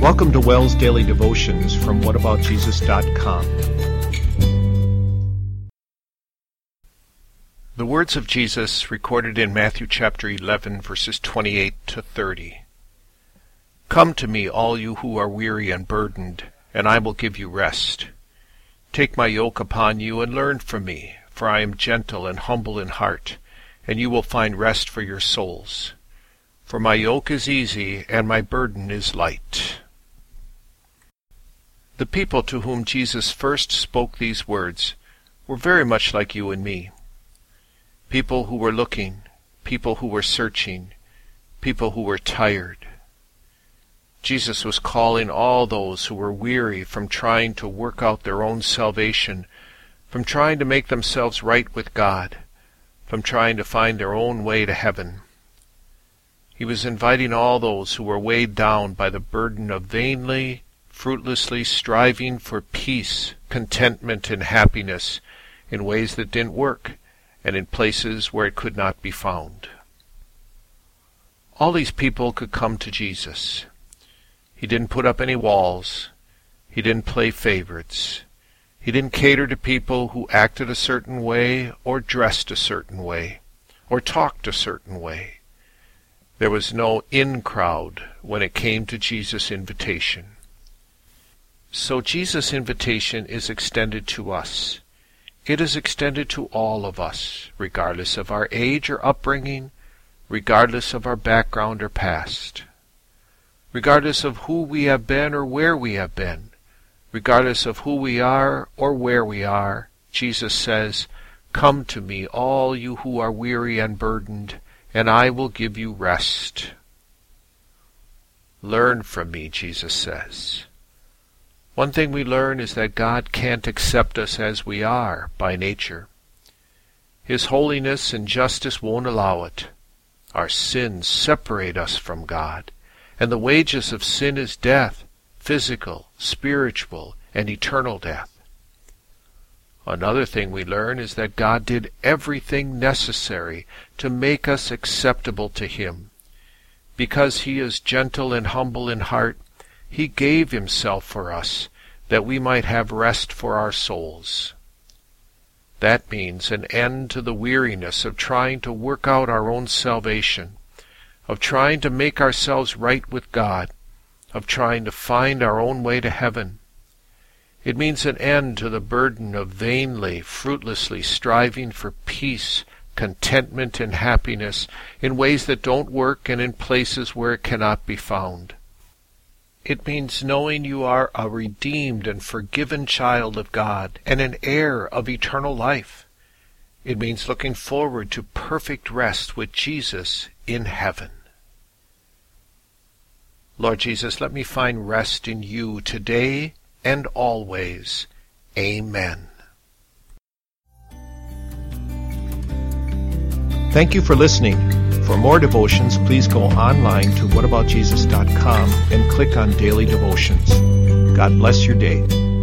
Welcome to Wells Daily Devotions from whataboutjesus.com. The words of Jesus recorded in Matthew chapter 11, verses 28 to 30. Come to me, all you who are weary and burdened, and I will give you rest. Take my yoke upon you and learn from me, for I am gentle and humble in heart, and you will find rest for your souls. For my yoke is easy and my burden is light. The people to whom Jesus first spoke these words were very much like you and me. People who were looking, people who were searching, people who were tired. Jesus was calling all those who were weary from trying to work out their own salvation, from trying to make themselves right with God, from trying to find their own way to heaven. He was inviting all those who were weighed down by the burden of vainly, fruitlessly striving for peace, contentment, and happiness in ways that didn't work and in places where it could not be found. All these people could come to Jesus. He didn't put up any walls. He didn't play favorites. He didn't cater to people who acted a certain way or dressed a certain way or talked a certain way. There was no in crowd when it came to Jesus' invitation. So Jesus' invitation is extended to us. It is extended to all of us, regardless of our age or upbringing, regardless of our background or past, regardless of who we have been or where we have been, regardless of who we are or where we are. Jesus says, "Come to me, all you who are weary and burdened, and I will give you rest." Learn from me, Jesus says. One thing we learn is that God can't accept us as we are by nature. His holiness and justice won't allow it. Our sins separate us from God, and the wages of sin is death, physical, spiritual, and eternal death. Another thing we learn is that God did everything necessary to make us acceptable to Him. Because He is gentle and humble in heart, He gave Himself for us, that we might have rest for our souls. That means an end to the weariness of trying to work out our own salvation, of trying to make ourselves right with God, of trying to find our own way to heaven. It means an end to the burden of vainly, fruitlessly striving for peace, contentment, and happiness in ways that don't work and in places where it cannot be found. It means knowing you are a redeemed and forgiven child of God and an heir of eternal life. It means looking forward to perfect rest with Jesus in heaven. Lord Jesus, let me find rest in you today and always. Amen. Thank you for listening. For more devotions, please go online to whataboutjesus.com and click on Daily Devotions. God bless your day.